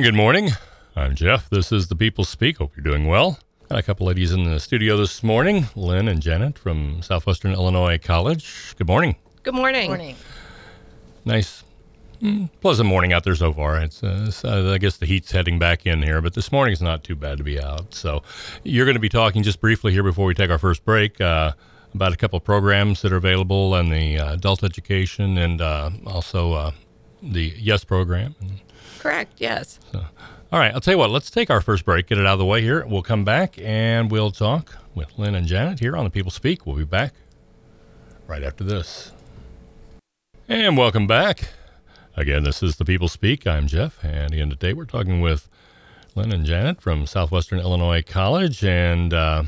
And good morning. I'm Jeff. This is The People Speak. Hope you're doing well. Got a couple ladies in the studio this morning, Lynn and Janet from Southwestern Illinois College. Good morning. Good morning. Morning. Nice, pleasant morning out there so far. It's I guess the heat's heading back in here, but this morning's not too bad to be out. So you're going to be talking just briefly here before we take our first break about a couple of programs that are available in the adult education and also the YES program. Correct, yes. So, all right, I'll tell you what, let's take our first break, get it out of the way here. We'll come back and we'll talk with Lynn and Janet here on The People Speak. We'll be back right after this. And welcome back. Again, this is The People Speak. I'm Jeff, and again today we're talking with Lynn and Janet from Southwestern Illinois College. And I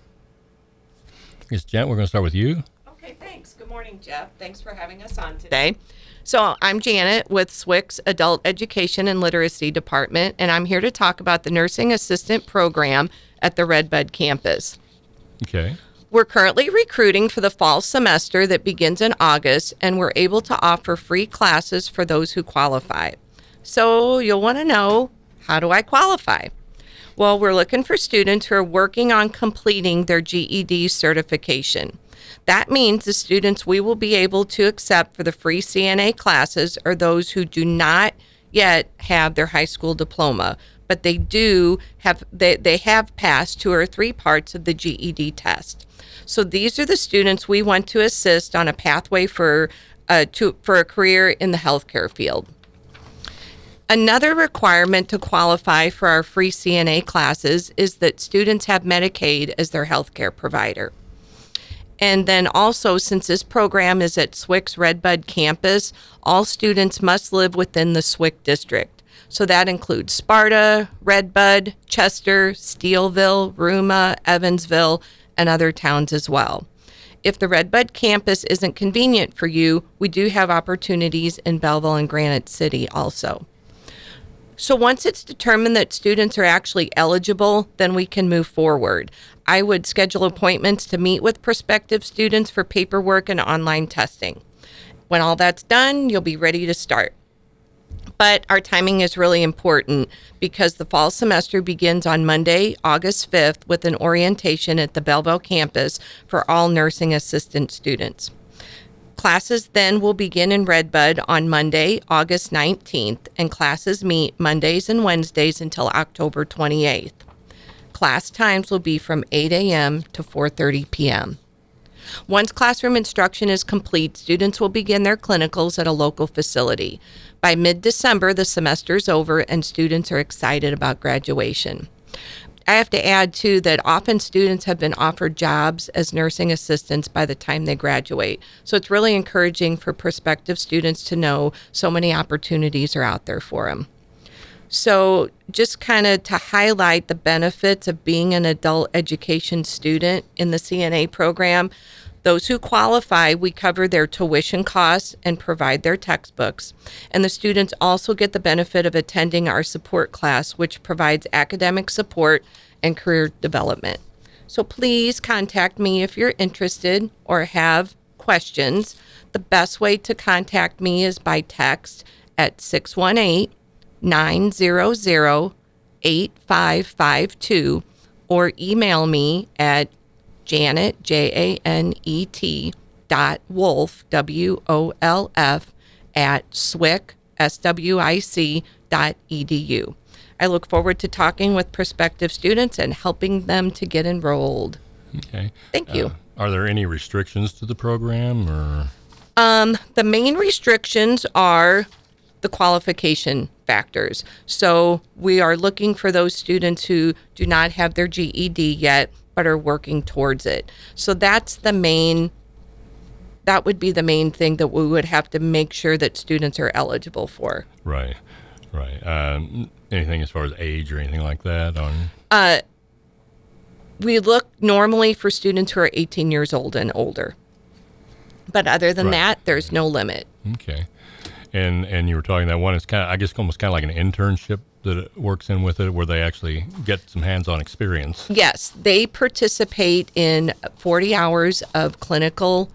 guess, Janet, we're going to start with you. Okay, thanks. Good morning, Jeff. Thanks for having us on today. So I'm Janet with SWIC's Adult Education and Literacy Department, and I'm here to talk about the Nursing Assistant Program at the Redbud campus. Okay. We're currently recruiting for the fall semester that begins in August, and we're able to offer free classes for those who qualify. So you'll want to know, how do I qualify? Well, we're looking for students who are working on completing their GED certification. That means the students we will be able to accept for the free CNA classes are those who do not yet have their high school diploma, but they have passed 2 or 3 parts of the GED test. So these are the students we want to assist on a pathway for a career in the healthcare field. Another requirement to qualify for our free CNA classes is that students have Medicaid as their healthcare provider. And then also, since this program is at SWIC's Redbud campus, all students must live within the SWIC district. So that includes Sparta, Redbud, Chester, Steelville, Ruma, Evansville, and other towns as well. If the Redbud campus isn't convenient for you, we do have opportunities in Belleville and Granite City also. So once it's determined that students are actually eligible, then we can move forward. I would schedule appointments to meet with prospective students for paperwork and online testing. When all that's done, you'll be ready to start. But our timing is really important because the fall semester begins on Monday, August 5th, with an orientation at the Belleville campus for all nursing assistant students. Classes then will begin in Redbud on Monday, August 19th, and classes meet Mondays and Wednesdays until October 28th. Class times will be from 8 a.m. to 4:30 p.m. Once classroom instruction is complete, students will begin their clinicals at a local facility. By mid-December, the semester is over and students are excited about graduation. I have to add, too, that often students have been offered jobs as nursing assistants by the time they graduate. So it's really encouraging for prospective students to know so many opportunities are out there for them. So just kind of to highlight the benefits of being an adult education student in the CNA program, those who qualify, we cover their tuition costs and provide their textbooks. And the students also get the benefit of attending our support class, which provides academic support and career development. So please contact me if you're interested or have questions. The best way to contact me is by text at 618-900-8552 or email me at Janet, Janet, .wolf, WOLF, at SWIC.edu. I look forward to talking with prospective students and helping them to get enrolled. Okay. Thank you. Are there any restrictions to the program, or? The main restrictions are the qualification factors. So we are looking for those students who do not have their GED yet, but are working towards it. So that would be the main thing that we would have to make sure that students are eligible for. Right. Anything as far as age or anything like that on? We look normally for students who are 18 years old and older. But other than that, there's no limit. Okay. And you were talking that one is kind of, I guess, almost kind of like an internship that it works in with it, where they actually get some hands-on experience. Yes, they participate in 40 hours of clinical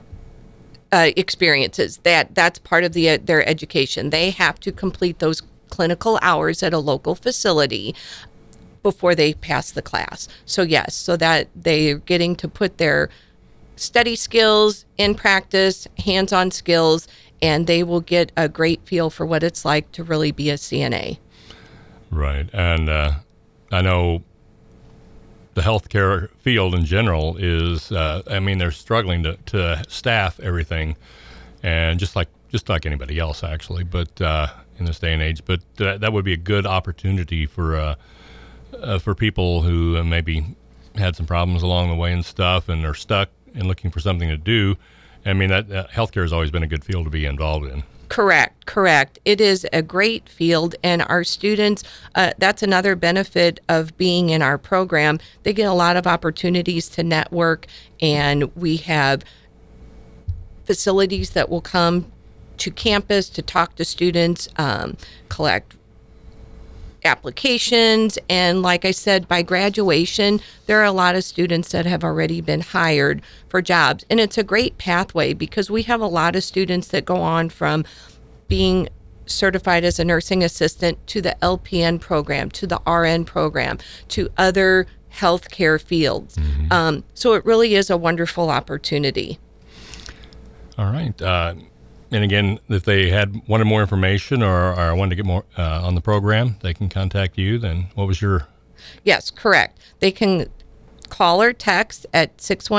experiences. That's part of their education. They have to complete those clinical hours at a local facility before they pass the class. So yes, so that they're getting to put their study skills in practice, hands-on skills, and they will get a great feel for what it's like to really be a CNA. Right. And I know the healthcare field in general is, they're struggling to staff everything, and just like anybody else, actually, but in this day and age. But that would be a good opportunity for people who maybe had some problems along the way and stuff, and are stuck and looking for something to do. I mean, that healthcare has always been a good field to be involved in. Correct. It is a great field, and our students, that's another benefit of being in our program. They get a lot of opportunities to network, and we have facilities that will come to campus to talk to students, collect applications, and like I said, by graduation, there are a lot of students that have already been hired for jobs, and it's a great pathway because we have a lot of students that go on from being certified as a nursing assistant to the LPN program, to the RN program, to other healthcare fields. Mm-hmm. So it really is a wonderful opportunity. All right. And again, if they wanted more information or wanted to get more on the program, they can contact you. Then what was your... Yes, correct. They can call or text at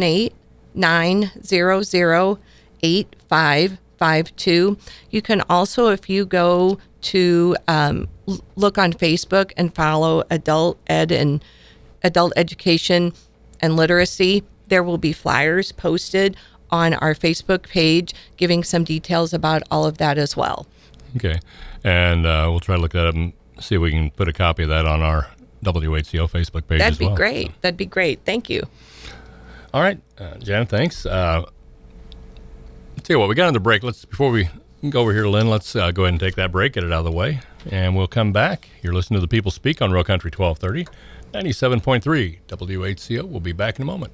618-900-8552. You can also, if you go to look on Facebook and follow adult education and literacy, there will be flyers posted on our Facebook page giving some details about all of that as well. Okay. And we'll try to look that up and see if we can put a copy of that on our WHCO Facebook page as well. That'd be great. Thank you. All right. Janet, thanks. Tell you what, we got on the break. Before we go over here to Lynn, let's go ahead and take that break, get it out of the way, and we'll come back. You're listening to The People Speak on Rural Country 1230, 97.3 WHCO. We'll be back in a moment.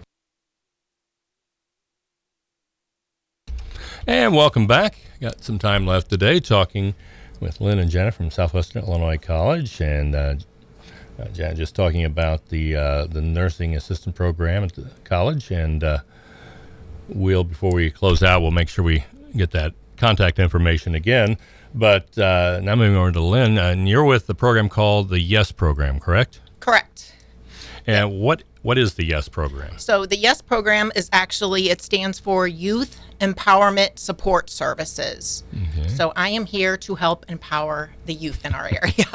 And welcome back. Got some time left today talking with Lynn and Janet from Southwestern Illinois College, and Janet just talking about the nursing assistant program at the college. And before we close out, we'll make sure we get that contact information again. But now moving over to Lynn, and you're with the program called the YES program, correct? Correct. And what is the YES program? So the YES program is actually, it stands for Youth Empowerment Support Services. Okay. So I am here to help empower the youth in our area.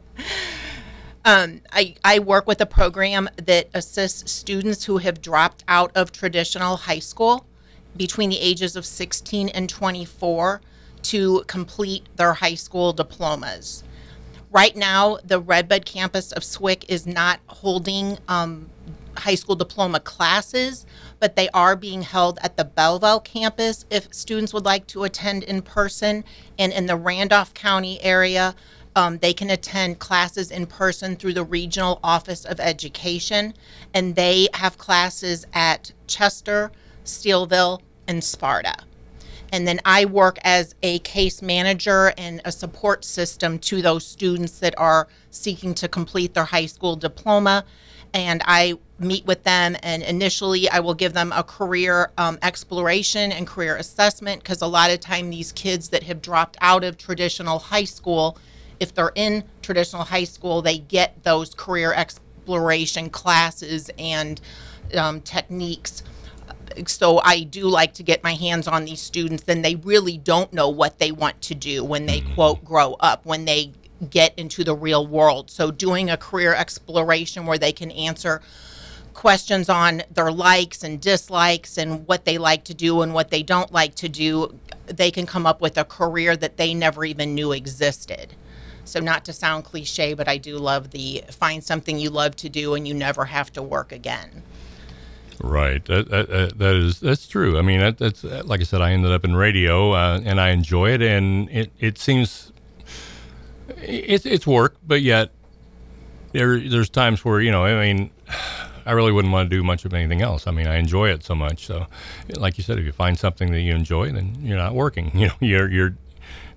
I work with a program that assists students who have dropped out of traditional high school between the ages of 16 and 24 to complete their high school diplomas. Right now, the Redbud campus of SWIC is not holding high school diploma classes, but they are being held at the Belleville campus if students would like to attend in person. And in the Randolph County area, they can attend classes in person through the Regional Office of Education. And they have classes at Chester, Steelville, and Sparta. And then I work as a case manager and a support system to those students that are seeking to complete their high school diploma. And I meet with them, and initially I will give them a career exploration and career assessment, because a lot of time these kids that have dropped out of traditional high school, if they're in traditional high school, they get those career exploration classes and techniques. So I do like to get my hands on these students, then they really don't know what they want to do when they, quote, grow up, when they get into the real world. So doing a career exploration where they can answer questions on their likes and dislikes and what they like to do and what they don't like to do, they can come up with a career that they never even knew existed. So not to sound cliche, but I do love the find something you love to do and you never have to work again. Right. That's true. I mean, that's like I said, I ended up in radio and I enjoy it, and it seems it's work, but yet there's times where, I really wouldn't want to do much of anything else. I mean, I enjoy it so much. So like you said, if you find something that you enjoy, then you're not working. You're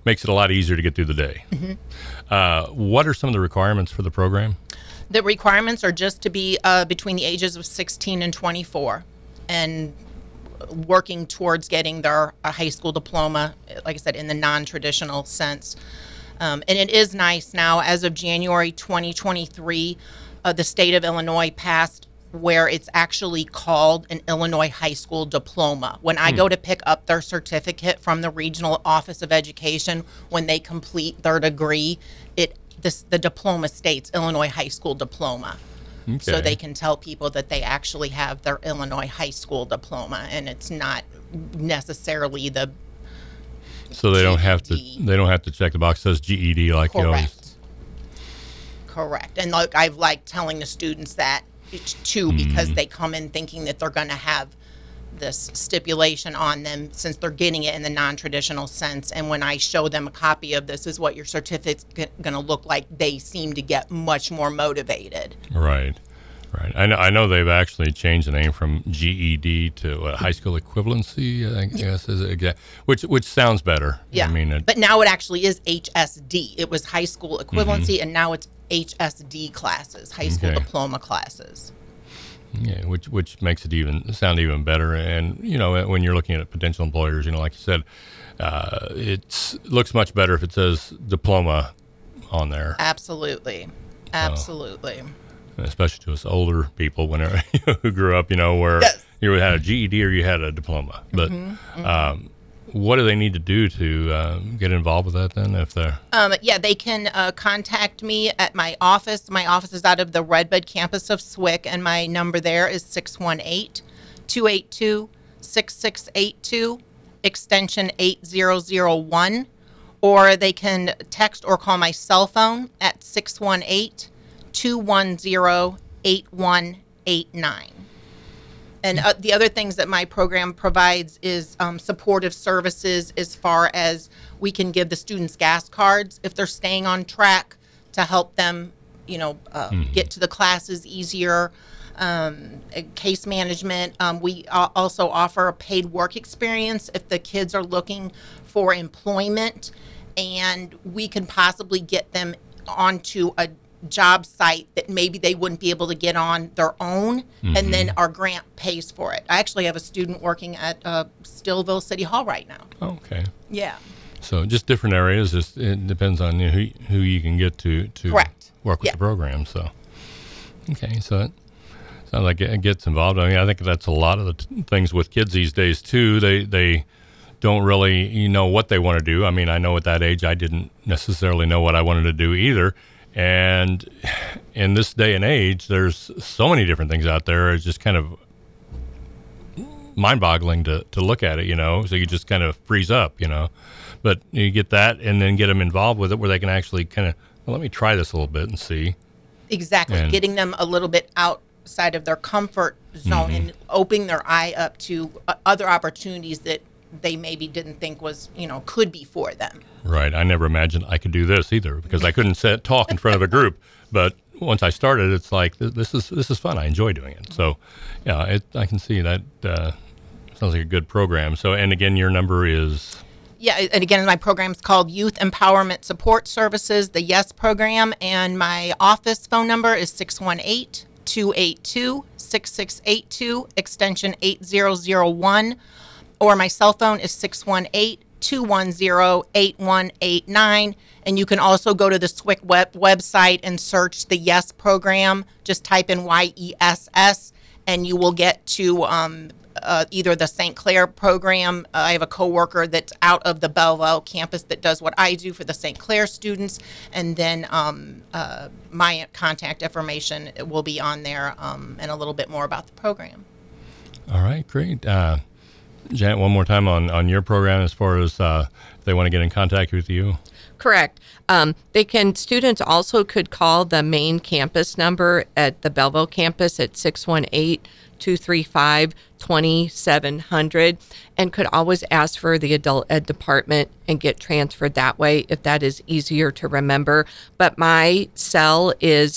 makes it a lot easier to get through the day. What are some of the requirements for the program? The requirements are just to be between the ages of 16 and 24 and working towards getting their high school diploma, like I said, in the non-traditional sense. And it is nice now, as of January 2023, the state of Illinois passed where it's actually called an Illinois high school diploma. When I go to pick up their certificate from the Regional Office of Education, when they complete their degree, the diploma states Illinois high school diploma. Okay. So they can tell people that they actually have their Illinois high school diploma, and it's not necessarily the So they don't have to GED. check the box that says GED like you always. Correct. And like I've liked telling the students that too, because they come in thinking that they're going to have this stipulation on them since they're getting it in the non-traditional sense. And when I show them a copy of this is what your certificate's going to look like, they seem to get much more motivated. Right. I know they've actually changed the name from GED to high school equivalency, I guess, is it, which sounds better. Yeah. I mean, but now it actually is HSD. It was high school equivalency, and now it's HSD classes, high school diploma classes. Yeah, which makes it sound even better. And when you're looking at potential employers, like you said, it looks much better if it says diploma on there. Absolutely. Especially to us older people, whenever who grew up, where you had a GED or you had a diploma. But what do they need to do to get involved with that then? If they're they can contact me at my office. My office is out of the Redbud campus of SWIC, and my number there is 618-282-6682, extension 8001. Or they can text or call my cell phone at 618-210-8189. And the other things that my program provides is supportive services as far as we can give the students gas cards if they're staying on track to help them, get to the classes easier. Case management. We also offer a paid work experience if the kids are looking for employment, and we can possibly get them onto a job site that maybe they wouldn't be able to get on their own, and then our grant pays for it. I actually have a student working at Stillville City Hall right now. Okay. Yeah. So just different areas. Just it depends on who you can get to Correct. work with the program. So okay, so it sounds like it gets involved. I mean, I think that's a lot of the things with kids these days too. They don't really know what they want to do. I mean, I know at that age I didn't necessarily know what I wanted to do either. And in this day and age, there's so many different things out there. It's just kind of mind-boggling to look at it, so you just kind of freeze up, But you get that and then get them involved with it where they can actually kind of, let me try this a little bit and see. Exactly. And getting them a little bit outside of their comfort zone and opening their eye up to other opportunities that they maybe didn't think was, could be for them. Right. I never imagined I could do this either because I couldn't talk in front of a group. But once I started, it's like, this is fun. I enjoy doing it. So, yeah, I can see that sounds like a good program. So, and again, your number is? Yeah, and again, my program is called Youth Empowerment Support Services, the YES program, and my office phone number is 618-282-6682, extension 8001. Or my cell phone is 618-210-8189. And you can also go to the SWIC website and search the YES program. Just type in YESS, and you will get to either the St. Clair program. I have a coworker that's out of the Belleville campus that does what I do for the St. Clair students. And then my contact information will be on there and a little bit more about the program. All right, great. Janet, one more time on your program as far as if they want to get in contact with you. Correct. Students also could call the main campus number at the Belleville campus at 618-235-2700 and could always ask for the adult ed department and get transferred that way if that is easier to remember. But my cell is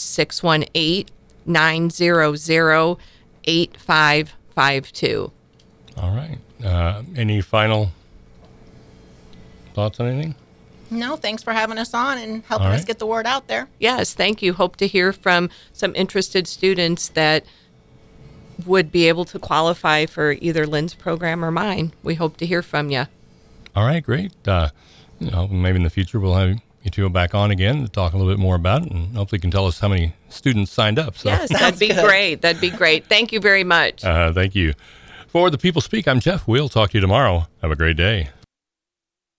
618-900-8552. All right. Any final thoughts on anything? No, thanks for having us on and helping All us right. get the word out there. Yes, thank you. Hope to hear from some interested students that would be able to qualify for either Lynn's program or mine. We hope to hear from you. All right, great. Maybe in the future we'll have you two back on again to talk a little bit more about it, and hopefully you can tell us how many students signed up. So. Yes, that'd be good. great. That'd be great. Thank you very much. Thank you. For The People Speak, I'm Jeff. We'll talk to you tomorrow. Have a great day.